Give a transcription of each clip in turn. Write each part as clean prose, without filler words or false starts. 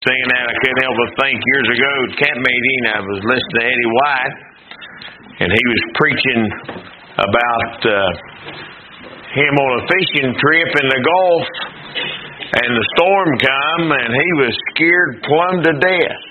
Saying that, I couldn't help but think years ago at camp meeting, I was listening to Eddie White, and he was preaching about him on a fishing trip in the Gulf, and the storm come, and he was scared plumb to death.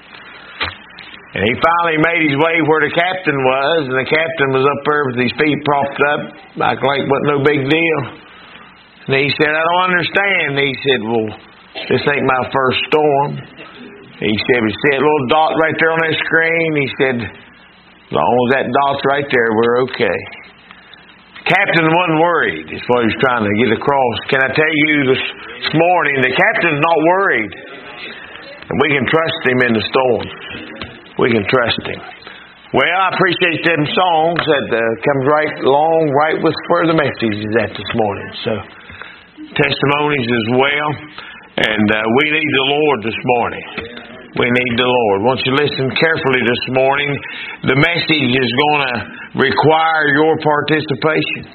And he finally made his way where the captain was, and the captain was up there with his feet propped up, like wasn't no big deal. And he said, "I don't understand." He said, "Well, this ain't my first storm." He said, "We see that little dot right there on that screen." He said, "As long as that dot's right there, we're okay." Captain wasn't worried, is what he was trying to get across. Can I tell you this morning, the captain's not worried. And we can trust him in the storm. We can trust him. Well, I appreciate them songs that comes right along, right with where the message is at this morning. So, testimonies as well. And we need the Lord this morning. We need the Lord. Won't you listen carefully this morning? The message is going to require your participation.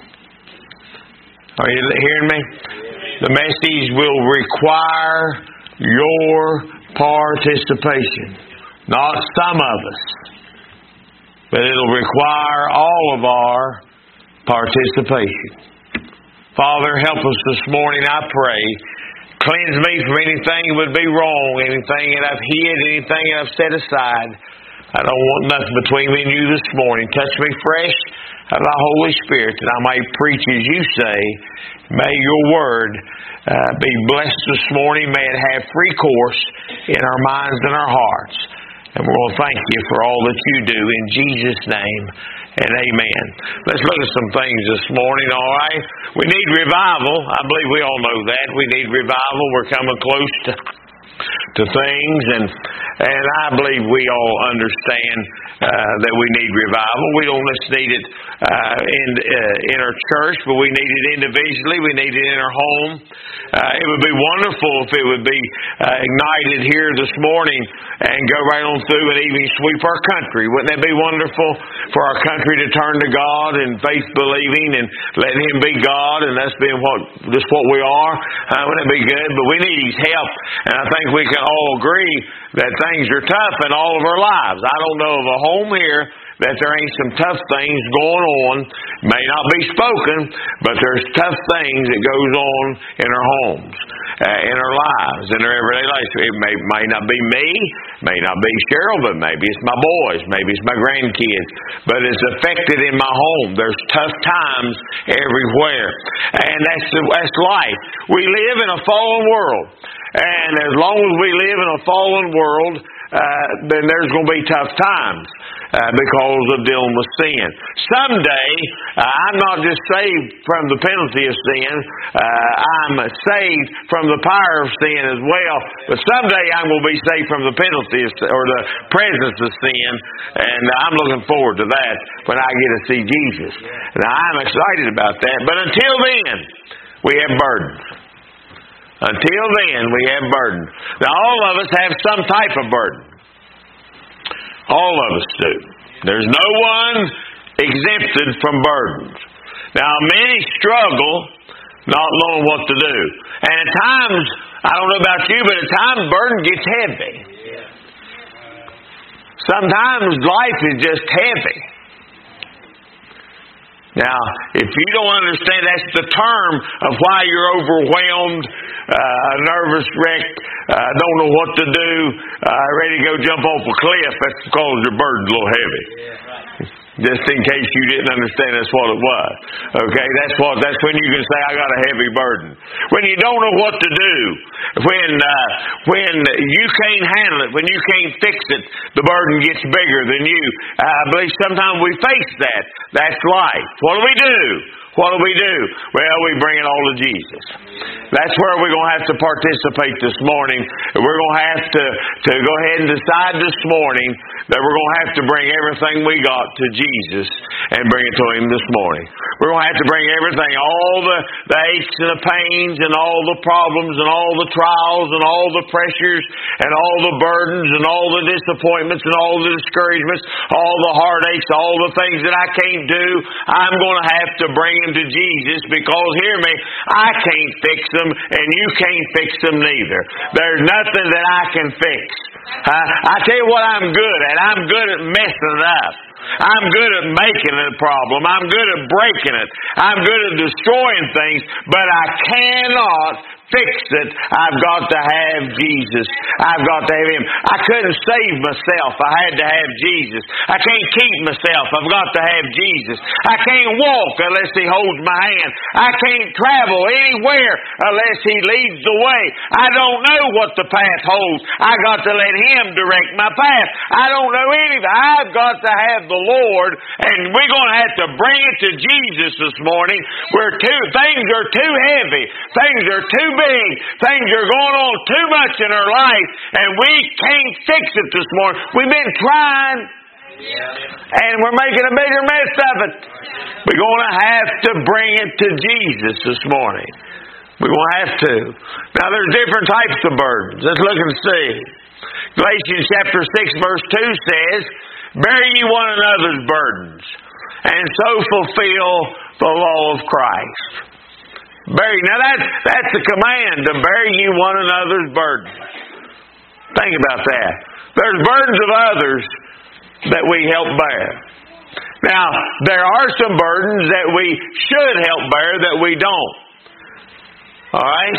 Are you hearing me? The message will require your participation. Not some of us, but it'll require all of our participation. Father, help us this morning, I pray. Cleanse me from anything that would be wrong, anything that I've hid, anything that I've set aside. I don't want nothing between me and you this morning. Touch me fresh out of the Holy Spirit that I might preach as you say. May your word be blessed this morning. May it have free course in our minds and our hearts. And we're going to thank you for all that you do in Jesus' name. And amen. Let's look at some things this morning, all right? We need revival. I believe we all know that. We need revival. We're coming close to things, and I believe we all understand that we need revival. We don't just need it in our church, but we need it individually. We need it in our home. It would be wonderful if it would be ignited here this morning and go right on through and even sweep our country. Wouldn't that be wonderful for our country to turn to God and faith believing and let Him be God and us being just what we are? Wouldn't that be good? But we need His help, and I think we can all agree that things are tough in all of our lives. I don't know of a home here that there ain't some tough things going on. May not be spoken, but there's tough things that goes on in our homes, in our lives, in our everyday life. It may not be me, may not be Cheryl, but maybe it's my boys, maybe it's my grandkids. But it's affected in my home. There's tough times everywhere. And that's life. We live in a fallen world. And as long as we live in a fallen world, then there's going to be tough times because of dealing with sin. Someday, I'm not just saved from the penalty of sin. I'm saved from the power of sin as well. But someday I'm going to be saved from the penalty or the presence of sin. And I'm looking forward to that when I get to see Jesus. Now, I'm excited about that. But until then, we have burdens. Until then, we have burden. Now, all of us have some type of burden. All of us do. There's no one exempted from burdens. Now, many struggle not knowing what to do. And at times, I don't know about you, but at times burden gets heavy. Sometimes life is just heavy. Now, if you don't understand, that's the term of why you're overwhelmed, a nervous wreck, don't know what to do, ready to go jump off a cliff. That's because your burden's a little heavy. Just in case you didn't understand that's what it was. Okay, that's when you can say, I got a heavy burden. When you don't know what to do, when you can't handle it, when you can't fix it, the burden gets bigger than you. I believe sometimes we face that. That's life. What do? What do? Well, we bring it all to Jesus. That's where we're going to have to participate this morning. We're going to have to go ahead and decide this morning that we're going to have to bring everything we got to Jesus and bring it to Him this morning. We're going to have to bring everything, all the aches and the pains and all the problems and all the trials and all the pressures and all the burdens and all the disappointments and all the discouragements, all the heartaches, all the things that I can't do. I'm going to have to bring them to Jesus because, hear me, I can't fix them and you can't fix them neither. There's nothing that I can fix. I tell you what I'm good at. I'm good at messing it up. I'm good at making it a problem. I'm good at breaking it. I'm good at destroying things, but I cannot fix it. I've got to have Jesus. I've got to have Him. I couldn't save myself. I had to have Jesus. I can't keep myself. I've got to have Jesus. I can't walk unless He holds my hand. I can't travel anywhere unless He leads the way. I don't know what the path holds. I got to let Him direct my path. I don't know anything. I've got to have the Lord, and we're going to have to bring it to Jesus this morning. Things are too heavy. Things are too big. Things are going on too much in our life, and we can't fix it this morning. We've been trying, and we're making a bigger mess of it. We're going to have to bring it to Jesus this morning. We're going to have to. Now, there's different types of burdens. Let's look and see. Galatians chapter 6 verse 2 says, "Bear ye one another's burdens, and so fulfill the law of Christ." Now that's the command, to bear ye one another's burdens. Think about that. There's burdens of others that we help bear. Now, there are some burdens that we should help bear that we don't. Alright?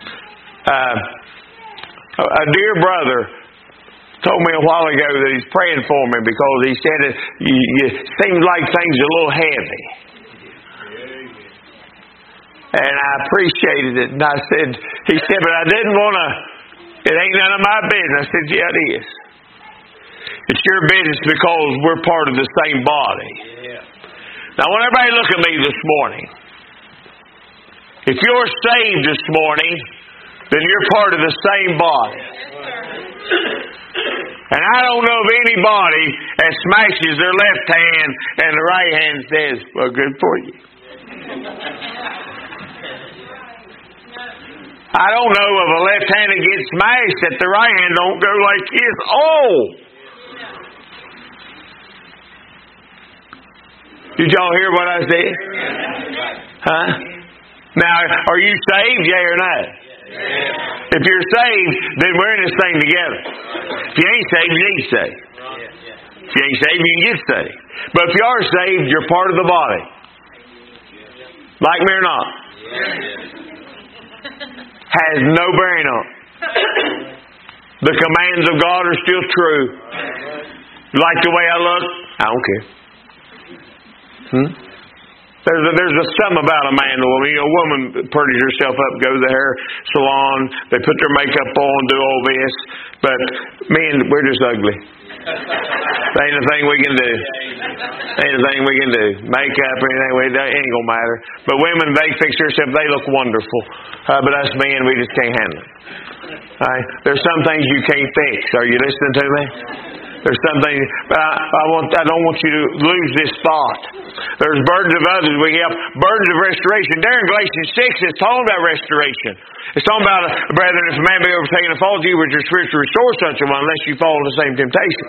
A dear brother told me a while ago that he's praying for me because he said it seems like things are a little heavy. And I appreciated it. And he said, but I didn't want to, it ain't none of my business. I said, yeah, it is. It's your business because we're part of the same body. Now, I want everybody to look at me this morning. If you're saved this morning, then you're part of the same body. And I don't know of anybody that smashes their left hand and the right hand says, well, good for you. I don't know of a left hand that gets smashed that the right hand don't go like this. Oh! Did y'all hear what I said? Huh? Now, are you saved, yea or no? If you're saved, then we're in this thing together. If you ain't saved, you need saved. If you ain't saved, you can get saved. But if you are saved, you're part of the body. Like me or not. Has no bearing on it. The commands of God are still true. Like the way I look? I don't care. There's something about a man and a woman. A woman pretties herself up, goes to the hair salon, they put their makeup on, do all this. But men, we're just ugly. There ain't a thing we can do. Ain't a thing we can do. Makeup or anything, it ain't gonna matter. But women, they fix themselves, they look wonderful. But us men, we just can't handle it. Right? There's some things you can't fix. Are you listening to me? There's some things, but I don't want you to lose this thought. There's burdens of others we help. Burdens of restoration. There in Galatians 6, it's talking about restoration. It's talking about, brethren, if a man be overtaken in fault, you which are spiritual, restore such a one, unless you fall in the same temptation.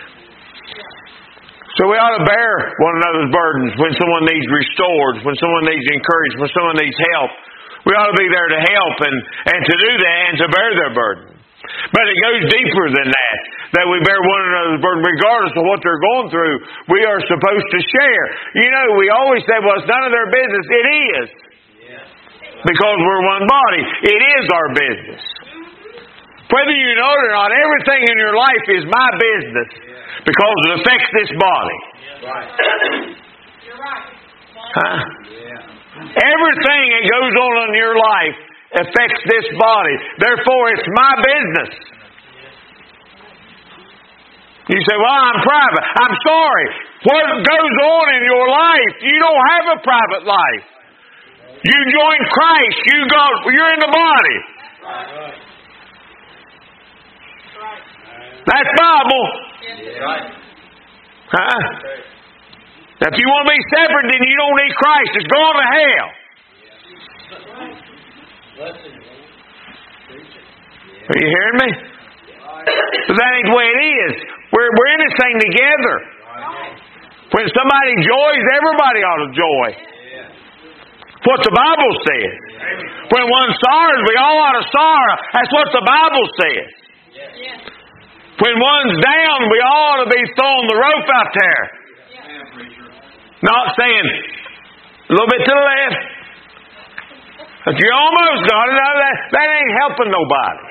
So we ought to bear one another's burdens when someone needs restored, when someone needs encouraged, when someone needs help. We ought to be there to help and to do that and to bear their burden. But it goes deeper than that we bear one another's burden regardless of what they're going through. We are supposed to share. You know, we always say, well, it's none of their business. It is. Because we're one body. It is our business. Whether you know it or not, everything in your life is my business because it affects this body. You're right. Huh? Everything that goes on in your life affects this body. Therefore, it's my business. You say, well, I'm private. I'm sorry. What goes on in your life, you don't have a private life. You join Christ. You're in the body. That's Bible. Huh? Now, if you want to be separate, then you don't need Christ. It's going to hell. Are you hearing me? But that ain't the way it is. We're in this thing together. When somebody joys, everybody ought to joy. What the Bible says. When one sorrows, we all ought to sorrow. That's what the Bible says. When one's down, we all ought to be throwing the rope out there. Not saying a little bit to the left. If you almost got it, that ain't helping nobody.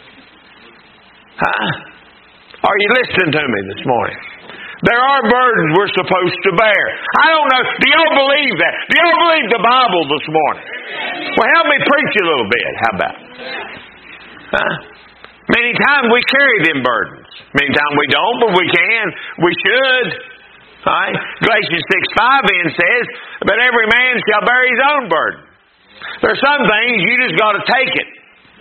Huh? Are you listening to me this morning? There are burdens we're supposed to bear. I don't know. Do y'all believe that? Do y'all believe the Bible this morning? Well, help me preach a little bit. How about it? Huh? Many times we carry them burdens. Many times we don't, but we can. We should. All right? Galatians 6:5 then says, but every man shall bear his own burden. There's some things you just got to take it.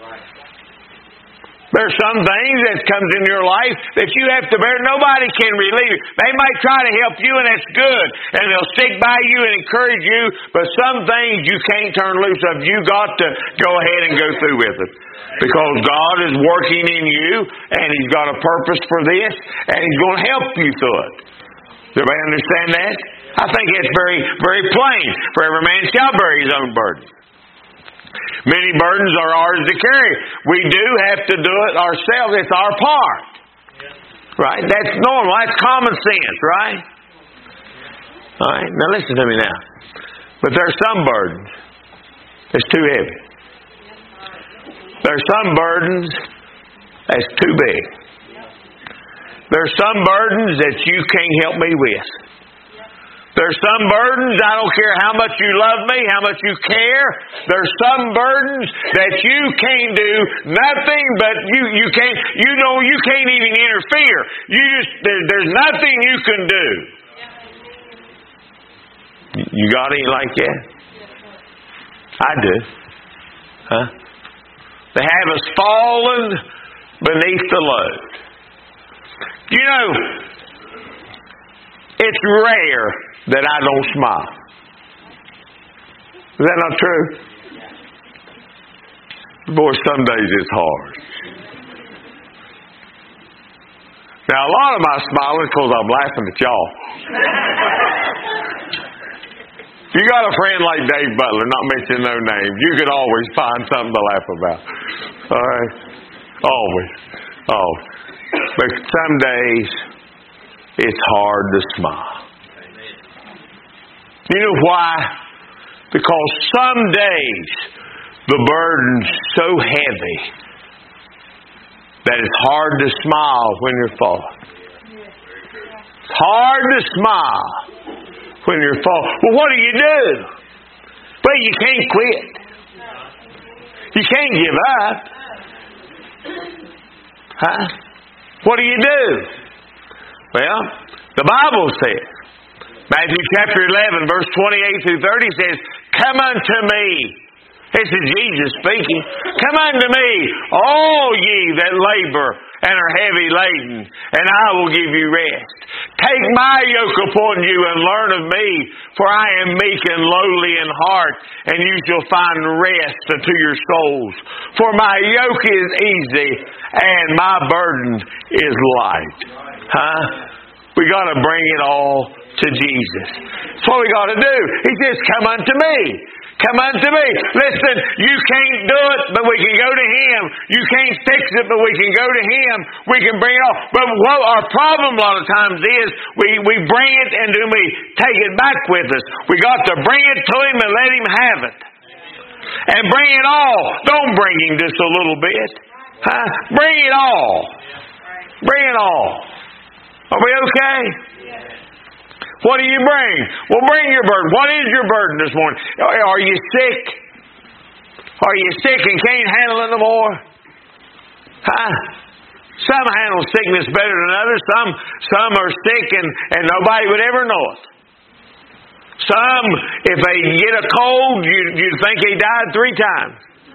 There's some things that comes in your life that you have to bear. Nobody can relieve it. They might try to help you, and that's good. And they'll stick by you and encourage you. But some things you can't turn loose of. You got to go ahead and go through with it. Because God is working in you, and He's got a purpose for this, and He's going to help you through it. Does everybody understand that? I think it's very, very plain. For every man shall bear his own burden. Many burdens are ours to carry. We do have to do it ourselves. It's our part. Right? That's normal. That's common sense, right? All right. Now listen to me now. But there's some burdens that's too heavy. There's some burdens that's too big. There's some burdens that you can't help me with. There's some burdens, I don't care how much you love me, how much you care. There's some burdens that you can't do nothing, but you can't even interfere. There's nothing you can do. You got any like that? I do. Huh? They have us fallen beneath the load. You know, it's rare that I don't smile. Is that not true? Boy, some days it's hard. Now, a lot of my smiling is because I'm laughing at y'all. If you got a friend like Dave Butler, not mentioning no names, you can always find something to laugh about. All right? Always. Oh. But some days, it's hard to smile. You know why? Because some days the burden's so heavy that it's hard to smile when you're falling. It's hard to smile when you're falling. Well, what do? Well, you can't quit. You can't give up. Huh? What do? Well, the Bible says, Matthew chapter 11, verse 28 through 30 says, come unto me. This is Jesus speaking. Come unto me, all ye that labor and are heavy laden, and I will give you rest. Take my yoke upon you and learn of me, for I am meek and lowly in heart, and you shall find rest unto your souls. For my yoke is easy, and my burden is light. Huh? We got to bring it all to Jesus. That's what we got to do. He says, come unto me. Come unto me. Listen, you can't do it, but we can go to Him. You can't fix it, but we can go to Him. We can bring it all. But what our problem a lot of times is, we bring it and then we take it back with us. We got to bring it to Him and let Him have it. And bring it all. Don't bring Him just a little bit. Huh? Bring it all. Bring it all. Are we okay? What do you bring? Well, bring your burden. What is your burden this morning? Are you sick? Are you sick and can't handle it no more? Huh? Some handle sickness better than others. Some are sick and nobody would ever know it. Some, if they get a cold, you'd think they died 3 times.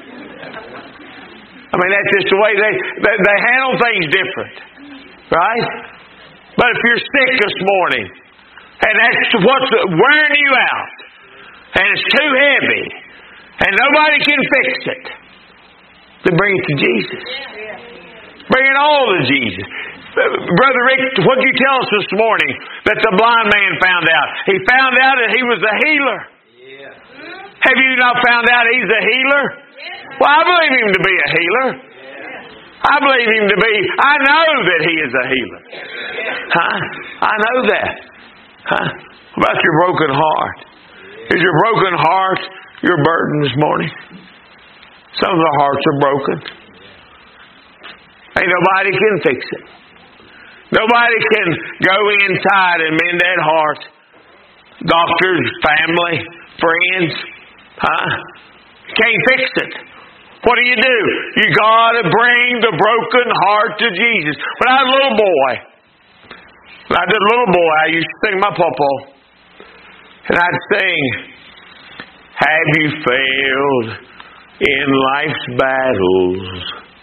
I mean, that's just the way they handle things different. Right? But if you're sick this morning, and that's what's wearing you out, and it's too heavy, and nobody can fix it, then bring it to Jesus. Bring it all to Jesus. Brother Rick, what did you tell us this morning that the blind man found out? He found out that he was a healer. Have you not found out He's a healer? Well, I believe Him to be a healer. I believe Him to be, I know that He is a healer. Huh? I know that. Huh? What about your broken heart? Is your broken heart your burden this morning? Some of the hearts are broken. Ain't nobody can fix it. Nobody can go inside and mend that heart. Doctors, family, friends. Huh? Can't fix it. What do? You got to bring the broken heart to Jesus. When I was a little boy, I used to sing my pawpaw. And I'd sing, have you failed in life's battles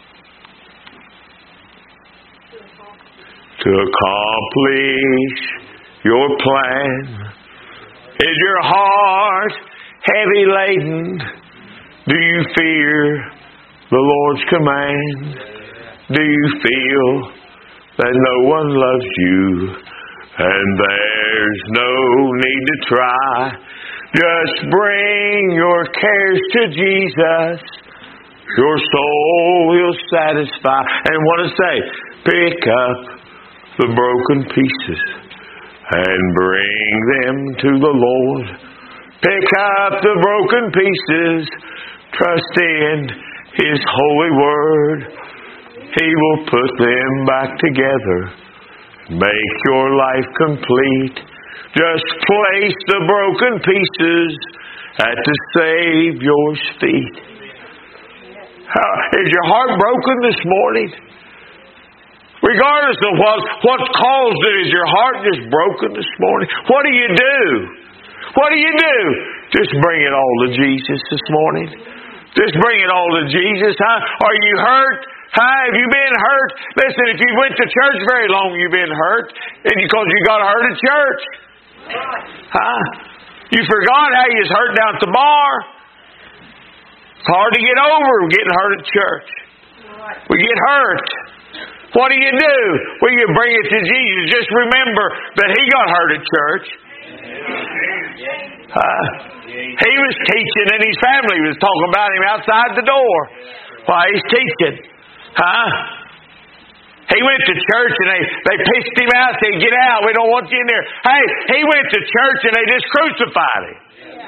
to accomplish your plan? Is your heart heavy laden? Do you fear the Lord's command? Do you feel that no one loves you and there's no need to try? Just bring your cares to Jesus. Your soul will satisfy. And what to say? Pick up the broken pieces and bring them to the Lord. Pick up the broken pieces. Trust in His holy word. He will put them back together. Make your life complete. Just place the broken pieces at the Savior's feet. Is your heart broken this morning? Regardless of what caused it, is your heart just broken this morning? What do you do? What do you do? Just bring it all to Jesus this morning. Just bring it all to Jesus. Huh? Are you hurt? Huh? Have you been hurt? Listen, if you went to church very long, you've been hurt. And because you got hurt at church. Huh? You forgot how you was hurt down at the bar. It's hard to get over getting hurt at church. We get hurt. What do? Well, you bring it to Jesus. Just remember that He got hurt at church. He was teaching and His family was talking about Him outside the door while He's teaching. He went to church and they pissed Him out, said, get out, we don't want you in there. Hey, He went to church and they just crucified Him.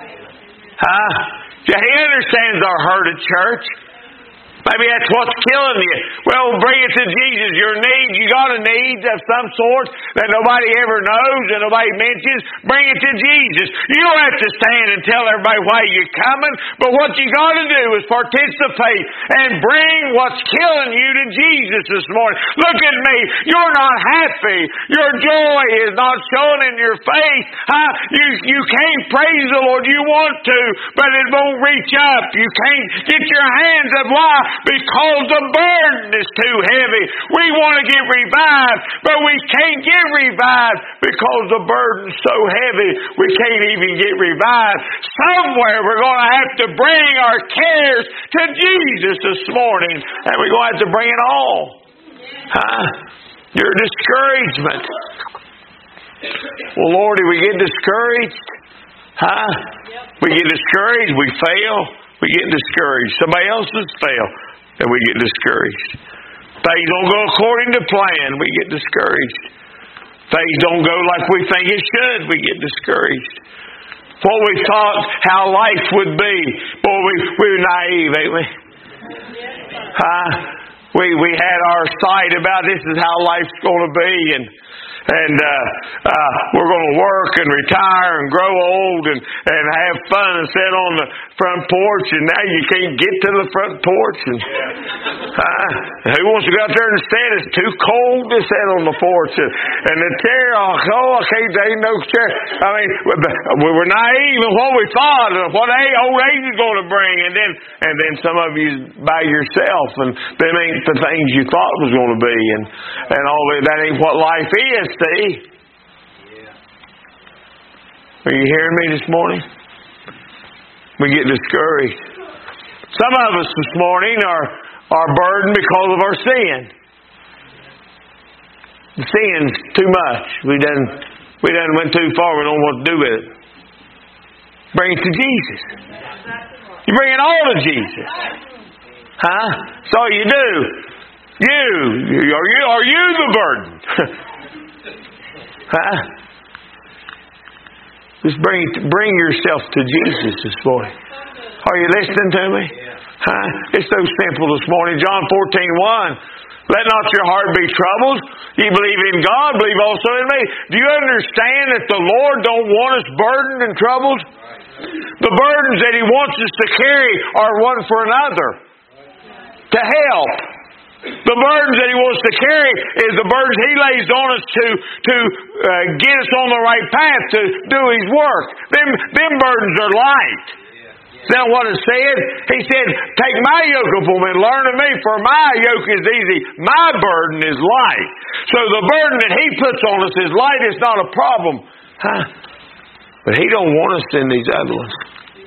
He understands our hurt at church. Maybe that's what's killing you. Well, bring it to Jesus. Your need, you got a need of some sort that nobody ever knows and nobody mentions. Bring it to Jesus. You don't have to stand and tell everybody why you're coming, but what you got to do is participate and bring what's killing you to Jesus this morning. Look at me. You're not happy. Your joy is not showing in your face. You can't praise the Lord. You want to, but it won't reach up. You can't get your hands up. Why? Because the burden is too heavy. We want to get revived, but we can't get revived because the burden's so heavy we can't even get revived. Somewhere we're going to have to bring our cares to Jesus this morning, and we're going to have to bring it all. Your discouragement. Well, Lordy, we get discouraged. We get discouraged, we fail. We get discouraged. Somebody else has failed, and we get discouraged. Things don't go according to plan, we get discouraged. Things don't go like we think it should, we get discouraged. What we thought how life would be, boy, we were naive, ain't we? We had our sight about this is how life's going to be, and we're going to work and retire and grow old and have fun and sit on the front porch, and now you can't get to the front porch. And who wants to go out there and sit? It's too cold to sit on the porch. And the chair, I can't take no chair. I mean, we were naive in what we thought and what old age is going to bring. And then some of you by yourself, and them ain't the things you thought was going to be. And all that ain't what life is. See? Are you hearing me this morning? We get discouraged. Some of us this morning are burdened because of our sin. The sin's too much. We done went too far. We don't know what to do with it. Bring it to Jesus. You bring it all to Jesus. Huh? That's all you do. Are you the burden? Huh? Just bring yourself to Jesus this morning. Are you listening to me? Huh? It's so simple this morning. John 14:1. Let not your heart be troubled. You believe in God, believe also in me. Do you understand that the Lord don't want us burdened and troubled? The burdens that He wants us to carry are one for another. To help. The burdens that He wants to carry is the burdens He lays on us to get us on the right path to do His work. Them burdens are light. Is that what it said? He said, take my yoke upon me and learn of me, for my yoke is easy. My burden is light. So the burden that He puts on us is light. It's not a problem. Huh? But He don't want us in these other ones.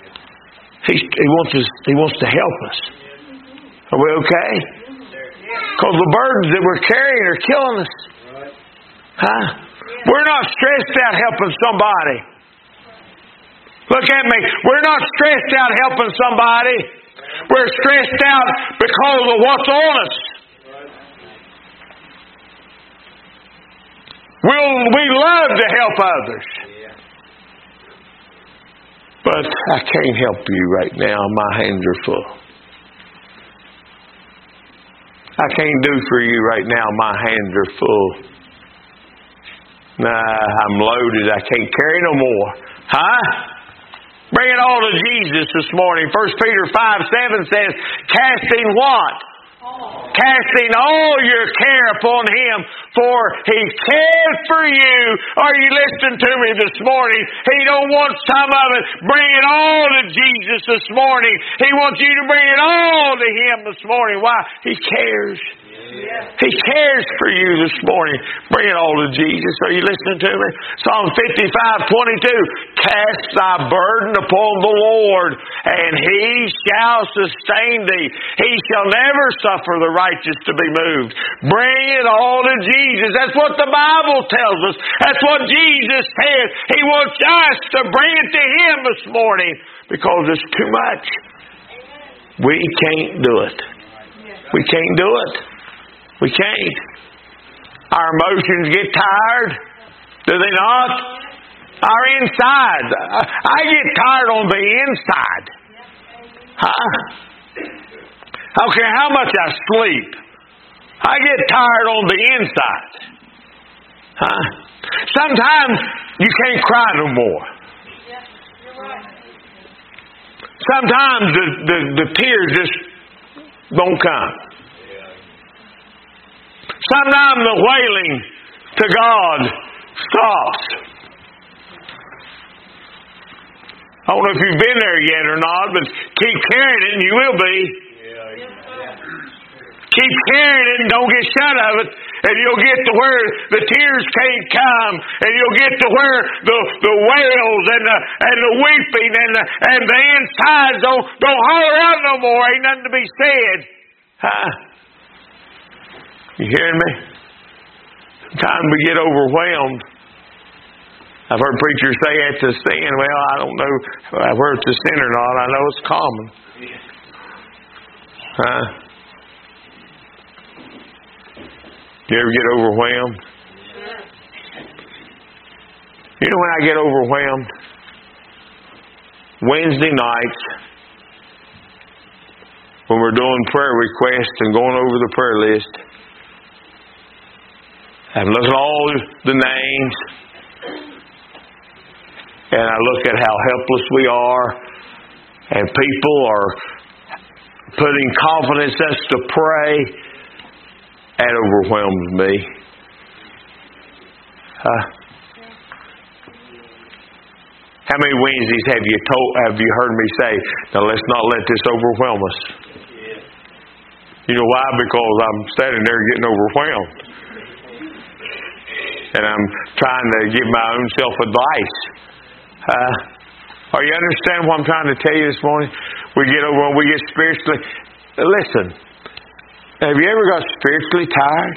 He wants to help us. Are we okay? Because the burdens that we're carrying are killing us. Huh? We're not stressed out helping somebody. Look at me. We're not stressed out helping somebody. We're stressed out because of what's on us. We love to help others. But I can't help you right now. My hands are full. I can't do for you right now. My hands are full. Nah, I'm loaded. I can't carry no more. Huh? Bring it all to Jesus this morning. 1 Peter 5:7 says, casting what? Casting all your care upon Him, for He cares for you. Are you listening to me this morning? He don't want some of it. Bring it all to Jesus this morning. He wants you to bring it all to Him this morning. Why? He cares. He cares for you this morning. Bring it all to Jesus. Are you listening to me? Psalm 55:22. Cast thy burden upon the Lord, and He shall sustain thee. He shall never suffer the righteous to be moved. Bring it all to Jesus. That's what the Bible tells us. That's what Jesus said. He wants us to bring it to Him this morning because it's too much. We can't do it. We can't do it. We can't. Our emotions get tired. Do they not? Our insides. I get tired on the inside. Huh? I don't care how much I sleep. I get tired on the inside. Huh? Sometimes you can't cry no more. Sometimes the tears just don't come. Sometimes the wailing to God stops. I don't know if you've been there yet or not, but keep carrying it and you will be. Keep carrying it and don't get shut of it, and you'll get to where the tears can't come, and you'll get to where the wails and the weeping and the insides don't holler out no more. Ain't nothing to be said. Huh? You hearing me? Sometimes we get overwhelmed. I've heard preachers say it's a sin. Well, I don't know whether it's a sin or not. I know it's common. Huh? You ever get overwhelmed? You know when I get overwhelmed? Wednesday nights, when we're doing prayer requests and going over the prayer list, I'm looking at all the names, and I look at how helpless we are, and people are putting confidence in us to pray. That overwhelms me. How many Wednesdays have you heard me say, now let's not let this overwhelm us? You know why? Because I'm standing there getting overwhelmed. And I'm trying to give my own self advice. Are you understand what I'm trying to tell you this morning? We get overwhelmed, we get spiritually. Listen, have you ever got spiritually tired?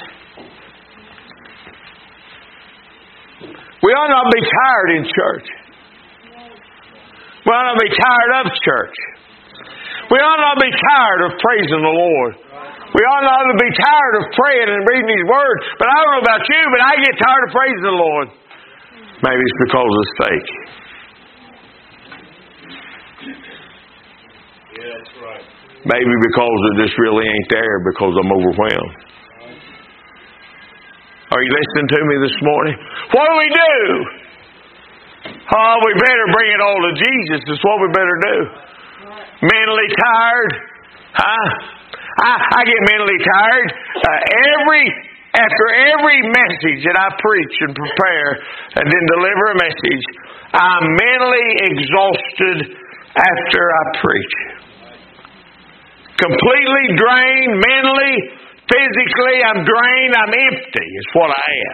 We ought not be tired in church. We ought not be tired of church. We ought not be tired of praising the Lord. We ought not to be tired of praying and reading His Word. But I don't know about you, but I get tired of praising the Lord. Maybe it's because it's fake. Yeah, that's right. Maybe because it just really ain't there because I'm overwhelmed. Are you listening to me this morning? What do? Oh, we better bring it all to Jesus. That's what we better do. Mentally tired? Huh? I get mentally tired. After every message that I preach and prepare and then deliver a message, I'm mentally exhausted after I preach. Completely drained, mentally, physically, I'm drained, I'm empty, is what I am.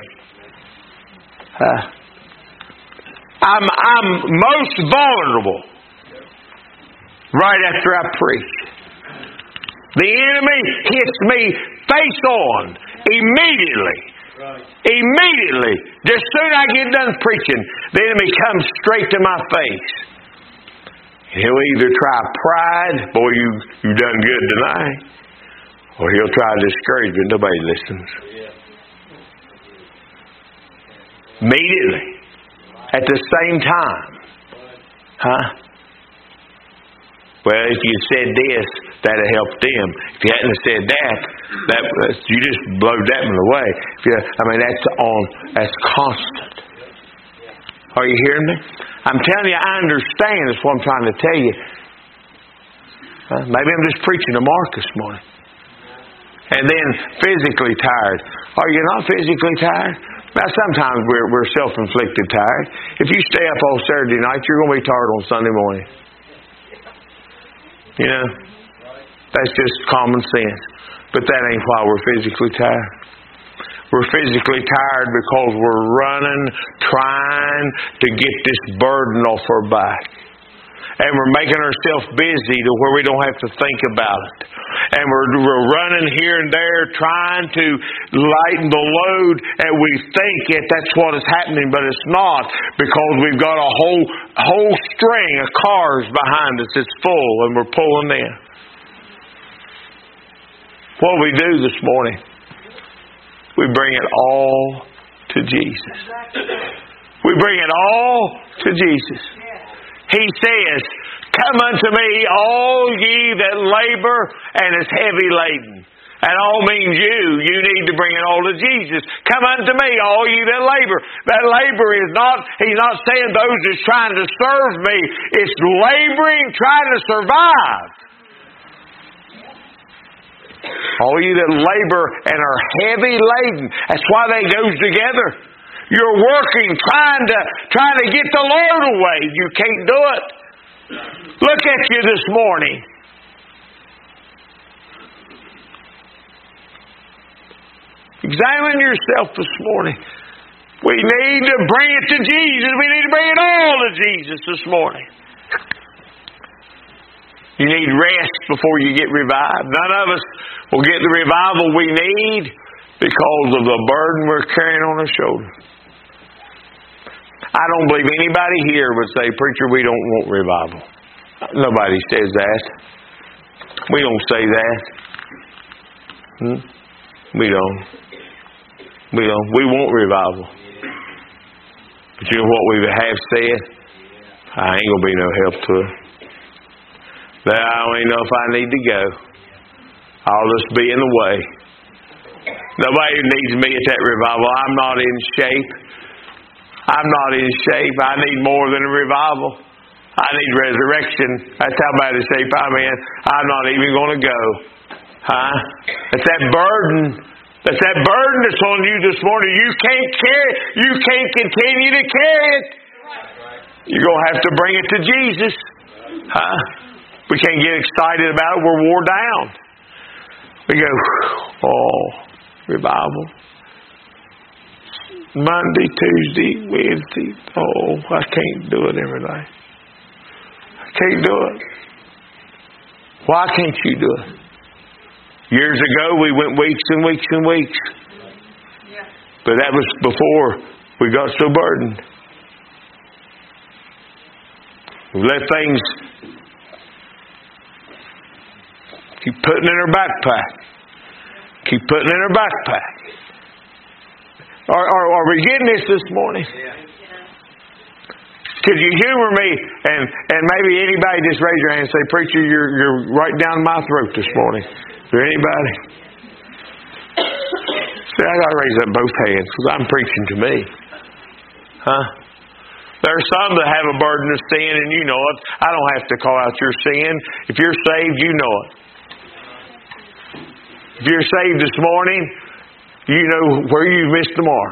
I'm most vulnerable right after I preach. The enemy hits me face on immediately. Right. Immediately. Just soon I get done preaching, the enemy comes straight to my face. He'll either try pride, boy, you done good tonight, or he'll try discouragement. Nobody listens. Immediately. At the same time. Huh? Well, if you said this, that'll help them. If you hadn't said that you just blowed that one away. That's constant. Are you hearing me? I'm telling you, I understand. That's what I'm trying to tell you. Maybe I'm just preaching to Mark this morning. And then physically tired. Are you not physically tired? Now, sometimes we're self-inflicted tired. If you stay up all Saturday night, you're going to be tired on Sunday morning. You know, that's just common sense. But that ain't why we're physically tired. We're physically tired because we're running, trying to get this burden off our back. And we're making ourselves busy to where we don't have to think about it. And we're running here and there trying to lighten the load, and we think that's what is happening, but it's not, because we've got a whole string of cars behind us that's full, and we're pulling in. What do we do this morning? We bring it all to Jesus. We bring it all to Jesus. He says, "Come unto me, all ye that labor and is heavy laden." And all means you need to bring it all to Jesus. Come unto me, all ye that labor. That labor is not, He's not saying those that's trying to serve me. It's laboring, trying to survive. All you that labor and are heavy laden. That's why they goes together. You're working, trying to get the load away. You can't do it. Look at you this morning. Examine yourself this morning. We need to bring it to Jesus. We need to bring it all to Jesus this morning. You need rest before you get revived. None of us will get the revival we need because of the burden we're carrying on our shoulder. I don't believe anybody here would say, "Preacher, we don't want revival." Nobody says that. We don't say that. We don't. We want revival. But you know what we have said? I ain't going to be no help to it. That I don't even know if I need to go. I'll just be in the way. Nobody needs me at that revival. I'm not in shape. I need more than a revival. I need resurrection. That's how bad a shape I'm in. I'm not even going to go. Huh? It's that burden. That's that burden that's on you this morning. You can't carry it. You can't continue to carry it. You're going to have to bring it to Jesus. Huh? We can't get excited about it. We're wore down. We go, "Oh, revival. Monday, Tuesday, Wednesday. Oh, I can't do it every day. I can't do it." Why can't you do it? Years ago, we went weeks and weeks and weeks. But that was before we got so burdened. We let things keep putting in her backpack. Keep putting in her backpack. Are we getting this morning? Could you humor me and maybe anybody just raise your hand and say, "Preacher, you're right down my throat this morning." Is there anybody? See, I got to raise up both hands because I'm preaching to me. Huh? There are some that have a burden of sin, and you know it. I don't have to call out your sin. If you're saved, you know it. If you're saved this morning, you know where you missed the mark.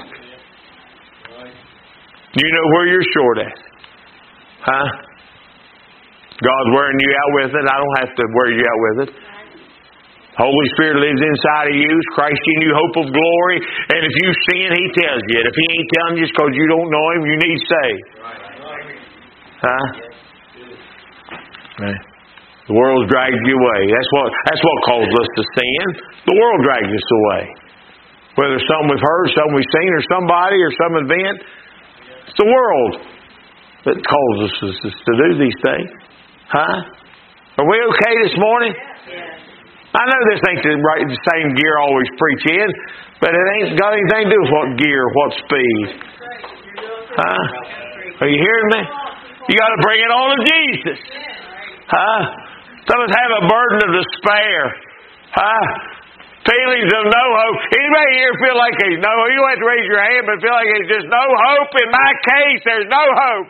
You know where you're short at. Huh? God's wearing you out with it. I don't have to wear you out with it. Holy Spirit lives inside of you. Christ in you, hope of glory. And if you sin, He tells you it. If He ain't telling you just because you don't know Him, you need saved. Huh? Right. The world's dragged you away. That's what causes us to sin. The world drags us away. Whether it's something we've heard, something we've seen, or somebody, or some event, it's the world that causes us to do these things. Huh? Are we okay this morning? I know this ain't the same gear I always preach in, but it ain't got anything to do with what gear, what speed. Huh? Are you hearing me? You got to bring it on to Jesus. Huh? Some of us have a burden of despair. Huh? Feelings of no hope. Anybody here feel like there's no hope? You don't have to raise your hand, but feel like there's just no hope. In my case, there's no hope.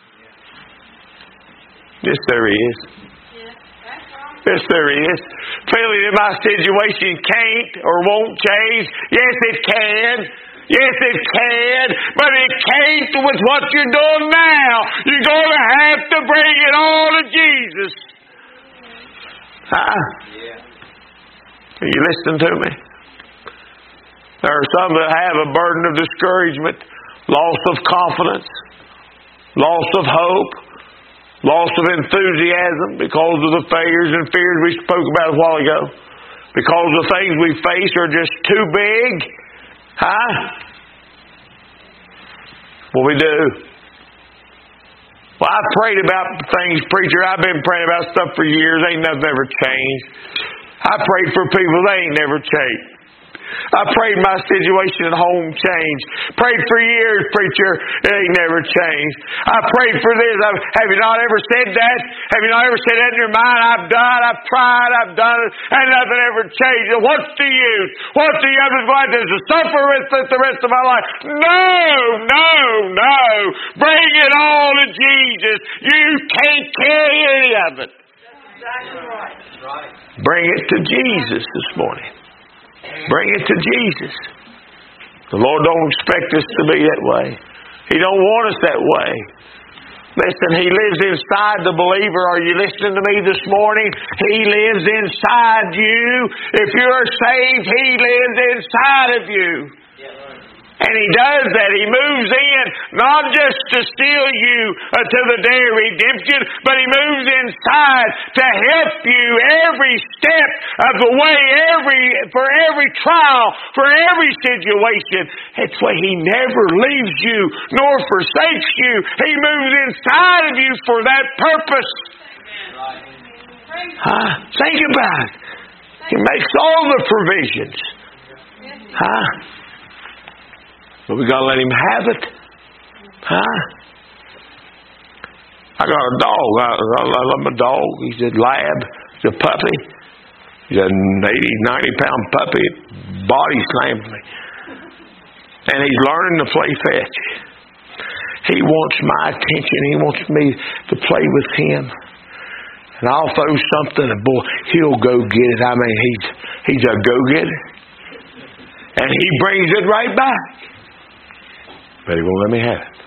Yes, there is. Yes, there is. Feeling that my situation can't or won't change. Yes, it can. Yes, it can. But it can't with what you're doing now. You're going to have to bring it all to Jesus. Huh? Are you listening to me? There are some that have a burden of discouragement, loss of confidence, loss of hope, loss of enthusiasm because of the failures and fears we spoke about a while ago. Because the things we face are just too big. Huh? What we do? Well, I prayed about things, preacher. I've been praying about stuff for years. Ain't nothing ever changed. I prayed for people. They ain't never changed. I prayed my situation at home changed. Prayed for years, preacher. It ain't never changed. I prayed for this. Have you not ever said that? Have you not ever said that in your mind? I've done, I've tried, I've done it, and nothing ever changed. What's the use? What's the use? I'm going to suffer with it the rest of my life. No. Bring it all to Jesus. You can't carry any of it. That's right. Bring it to Jesus this morning. Bring it to Jesus. The Lord don't expect us to be that way. He don't want us that way. Listen, He lives inside the believer. Are you listening to me this morning? He lives inside you. If you're saved, He lives inside of you. And He does that. He moves in not just to steal you to the day of redemption, but He moves inside to help you every step of the way, for every trial, for every situation. That's why He never leaves you nor forsakes you. He moves inside of you for that purpose. Think about it. He makes all the provisions. But we got to let Him have it. I got a dog. I love my dog. He's a lab. He's a puppy. He's an 80, 90-pound puppy. Body's clamping me. And he's learning to play fetch. He wants my attention. He wants me to play with him. And I'll throw something and boy, he'll go get it. I mean, he's a go-getter. And he brings it right back. But he won't let me have it.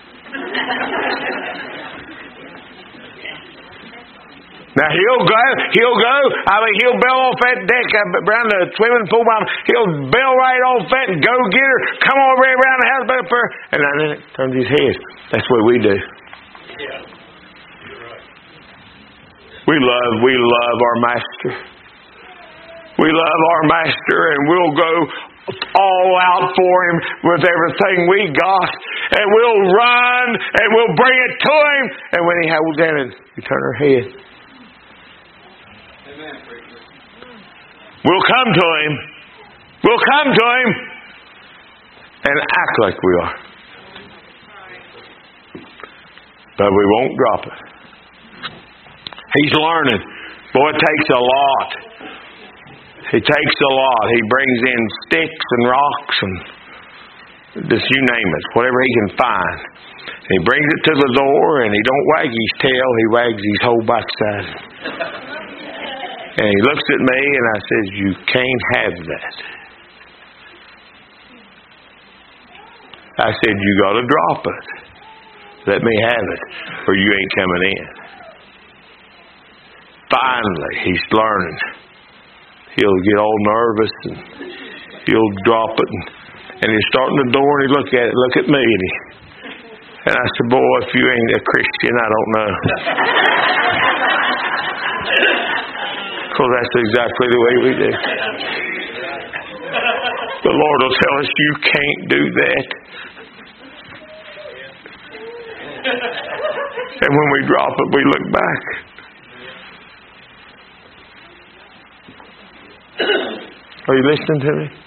Now he'll go. I mean, he'll bail off that deck around the swimming pool. He'll bail right off that and go get her. Come on right around the house, and then it turns his head. That's what we do. We love our master. We love our master, and we'll go all out for Him with everything we got. And we'll run and we'll bring it to Him. And when He holds in it, we turn our head. Amen, preacher. We'll come to Him. We'll come to Him and act like we are. But we won't drop it. He's learning. Boy, it takes a lot. It takes a lot. He brings in sticks and rocks and just you name it, whatever he can find. And he brings it to the door and he don't wag his tail, he wags his whole backside. And he looks at me and I says, you can't have that. I said, you got to drop it. Let me have it, or you ain't coming in. Finally, he's learning. He'll get all nervous and he'll drop it. And he's starting the door and he look at me. And I said, boy, if you ain't a Christian, I don't know. Because that's exactly the way we do. The Lord will tell us, you can't do that. And when we drop it, we look back. Are you listening to me?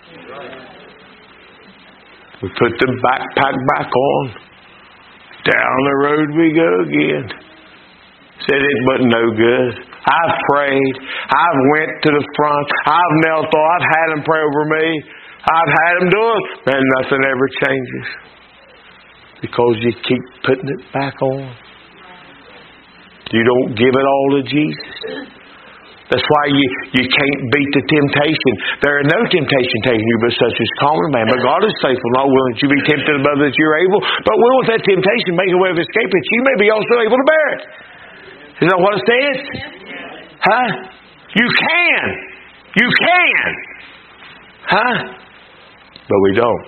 We put the backpack back on. Down the road we go again. Said it wasn't no good. I've prayed. I've went to the front. I've knelt on. I've had them pray over me. I've had them do it. And nothing ever changes. Because you keep putting it back on. You don't give it all to Jesus. That's why you can't beat the temptation. There are no temptation taking you but such as common man. But God is faithful, not willing that you be tempted above that you're able, but will with that temptation make a way of escape that you may be also able to bear it. Is that what it says? Huh? You can. You can. Huh? But we don't.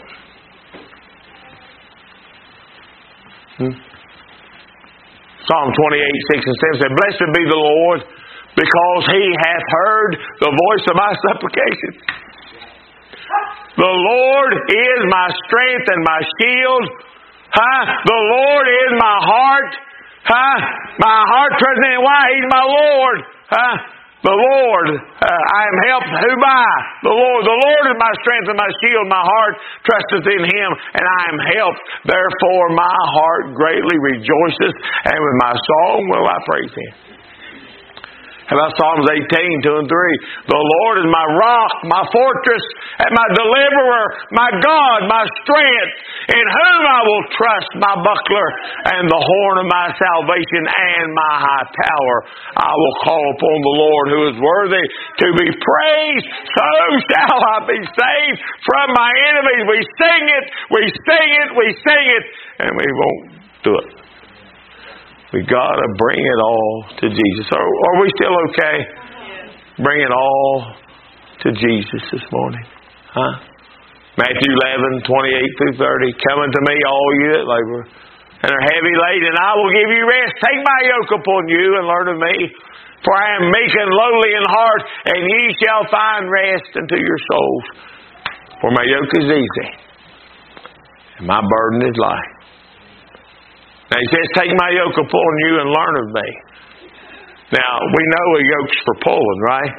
Psalm 28, 6 and 7 said, blessed be the Lord, because He hath heard the voice of my supplication. The Lord is my strength and my shield. The Lord is my heart. My heart trusts in Him. Why? He's my Lord. The Lord, I am helped who by? The Lord. The Lord is my strength and my shield. My heart trusteth in Him, and I am helped. Therefore my heart greatly rejoiceth, and with my song will I praise Him. How about Psalms 18, 2 and 3? The Lord is my rock, my fortress, and my deliverer, my God, my strength, in whom I will trust, my buckler, and the horn of my salvation, and my high tower. I will call upon the Lord who is worthy to be praised. So shall I be saved from my enemies. We sing it, we sing it, we sing it, and we won't do it. We got to bring it all to Jesus. Are we still okay? Bring it all to Jesus this morning. Matthew 11, 28 through 30. Come unto me, all you that labor and are heavy laden, and I will give you rest. Take my yoke upon you and learn of me. For I am meek and lowly in heart, and ye shall find rest unto your souls. For my yoke is easy, and my burden is light. Now He says, take my yoke upon you and learn of me. Now, we know a yoke's for pulling, right?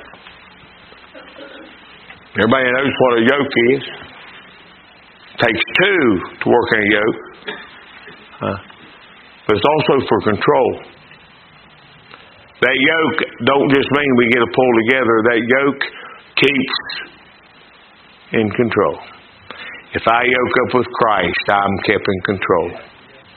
Everybody knows what a yoke is. It takes two to work in a yoke. But it's also for control. That yoke don't just mean we get to pull together. That yoke keeps in control. If I yoke up with Christ, I'm kept in control.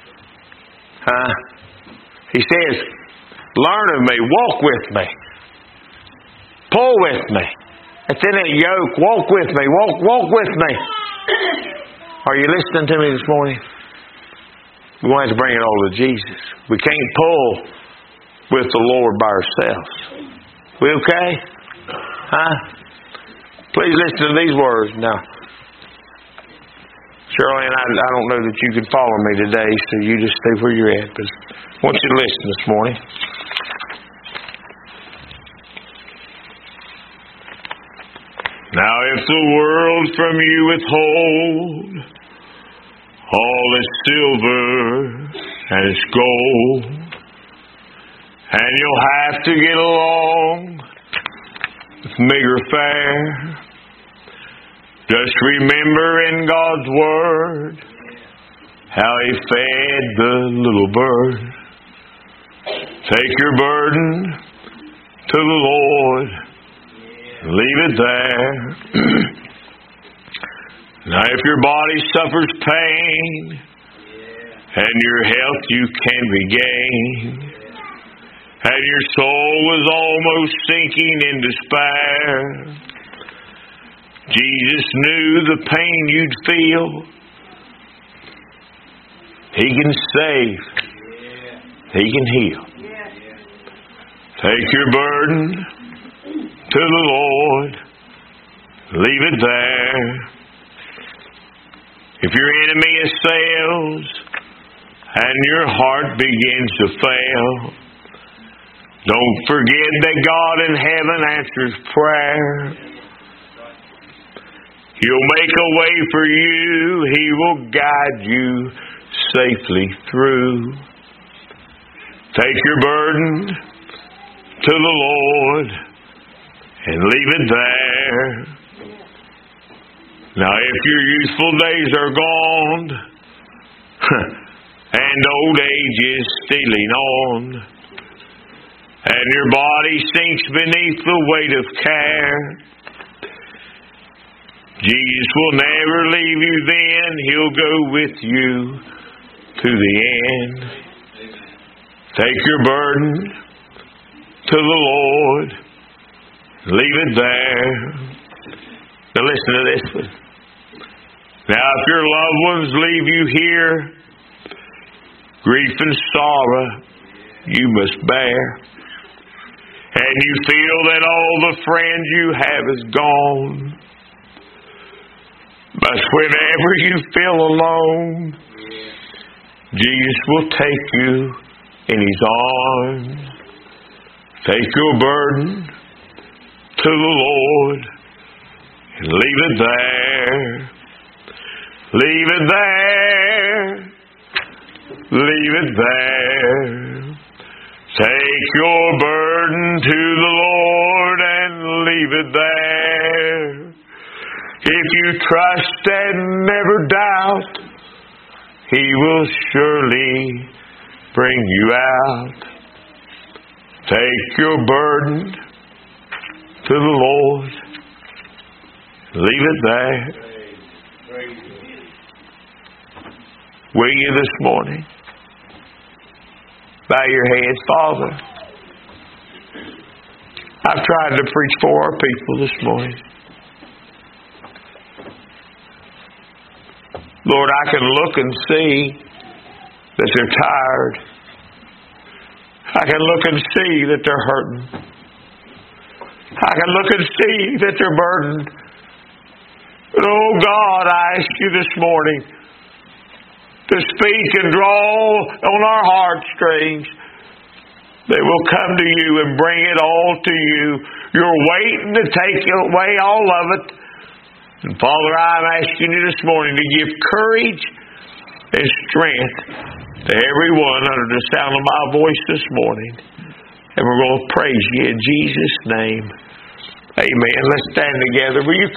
He says, learn of me, walk with me, pull with me. It's in that yoke. Walk with me, walk with me. Are you listening to me this morning? We're going to have to bring it all to Jesus. We can't pull with the Lord by ourselves. We okay? Please listen to these words now. Shirley, and I don't know that you can follow me today, so you just stay where you're at. But I want you to listen this morning. Now if the world from you withhold all its silver and its gold, and you'll have to get along with meager fare, just remember in God's Word how He fed the little bird. Take your burden to the Lord, leave it there. Now if your body suffers pain and your health you can regain, and your soul is almost sinking in despair, Jesus knew the pain you'd feel. He can save. He can heal. Take your burden to the Lord. Leave it there. If your enemy assails and your heart begins to fail, don't forget that God in heaven answers prayer. He'll make a way for you. He will guide you safely through. Take your burden to the Lord and leave it there. Now if your youthful days are gone and old age is stealing on, and your body sinks beneath the weight of care, Jesus will never leave you then. He'll go with you to the end. Take your burden to the Lord. Leave it there. Now listen to this one. Now if your loved ones leave you here, grief and sorrow you must bear, and you feel that all the friends you have is gone, but whenever you feel alone, Jesus will take you in His arms. Take your burden to the Lord and leave it there. Leave it there. Leave it there. Take your burden to the Lord and leave it there. If you trust and never doubt, He will surely bring you out. Take your burden to the Lord. Leave it there. Will you this morning? Bow your heads. Father, I've tried to preach for our people this morning. Lord, I can look and see that they're tired. I can look and see that they're hurting. I can look and see that they're burdened. But oh God, I ask you this morning to speak and draw on our heartstrings. They will come to you and bring it all to you. You're waiting to take away all of it. And Father, I'm asking you this morning to give courage and strength to everyone under the sound of my voice this morning. And we're going to praise you in Jesus' name. Amen. Let's stand together. Will you